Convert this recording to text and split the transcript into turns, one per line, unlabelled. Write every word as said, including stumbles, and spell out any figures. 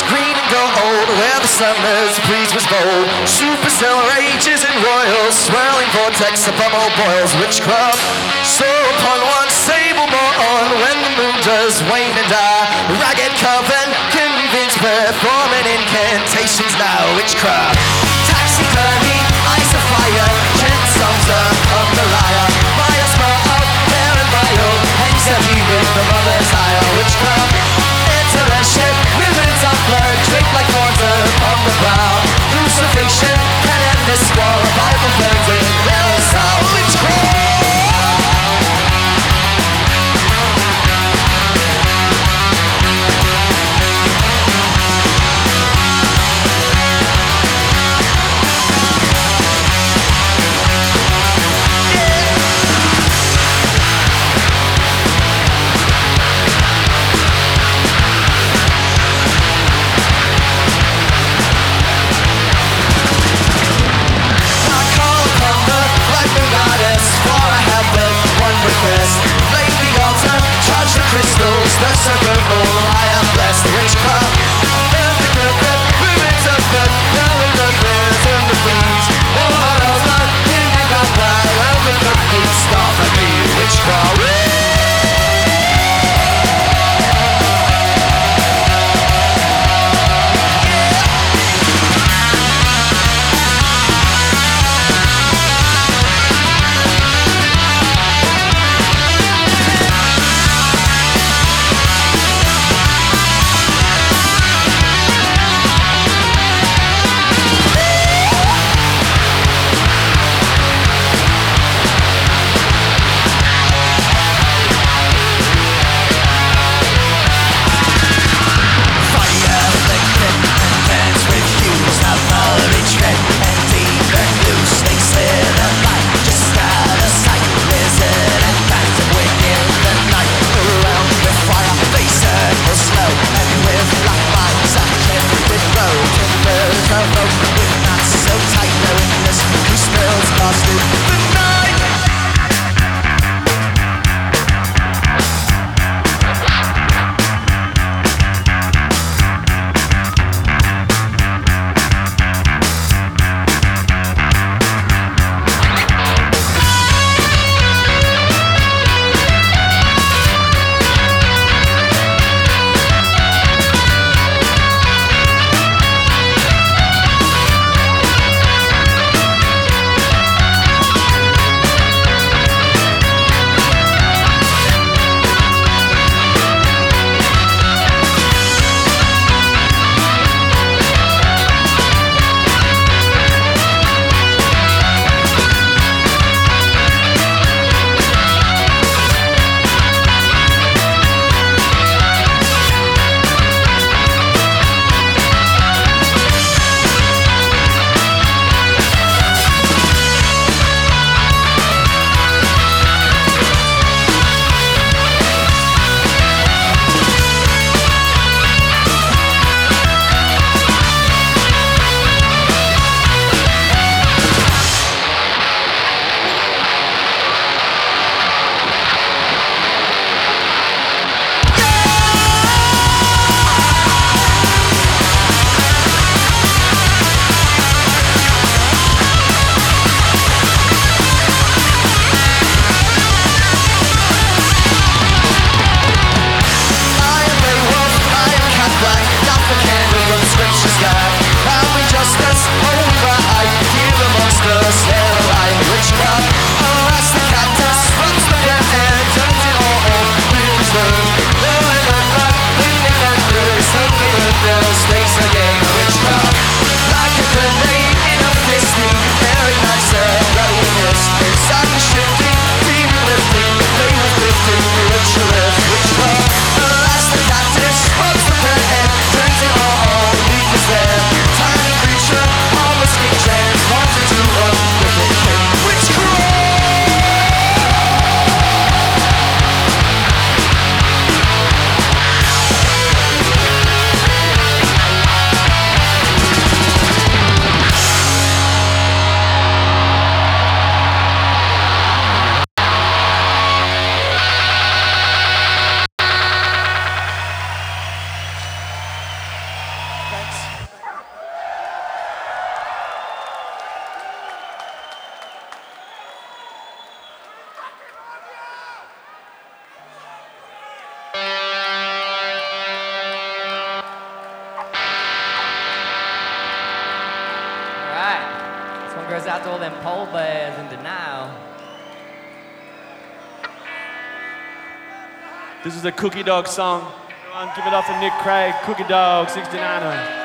It's green and gold, where the summer's breeze was bold. Supercell rages in royals, swirling vortex above all boils. Witchcraft, so upon one sable morn, when the moon does wane and die. Ragged coven, convinced, performing incantations now. Witchcraft, taxidermy, ice of fire, chant songs of the lyre. Miasma of hair and bio, hangs heavy with the mother's ire. Witchcraft, intervention, ribbons of blood, draped like thorns upon the brow. Crucifixion, can end this war, revival burns in their soul. Witchcraft.
goes out to all them pole bears in denial.
This is a Cookie Dog song. Everyone give it up for Nick Craig, Cookie Dog, sixty-niner.